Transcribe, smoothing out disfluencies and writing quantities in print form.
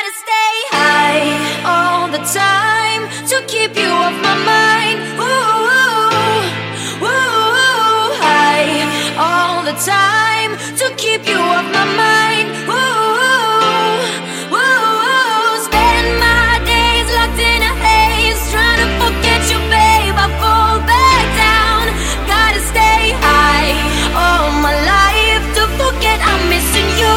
gotta stay high all the time to keep you off my mind. Ooh, ooh, high all the time to keep you off my mind. Ooh, ooh, spend my days locked in a haze, trying to forget you, babe. I fall back down. Gotta stay high all my life to forget I'm missing you.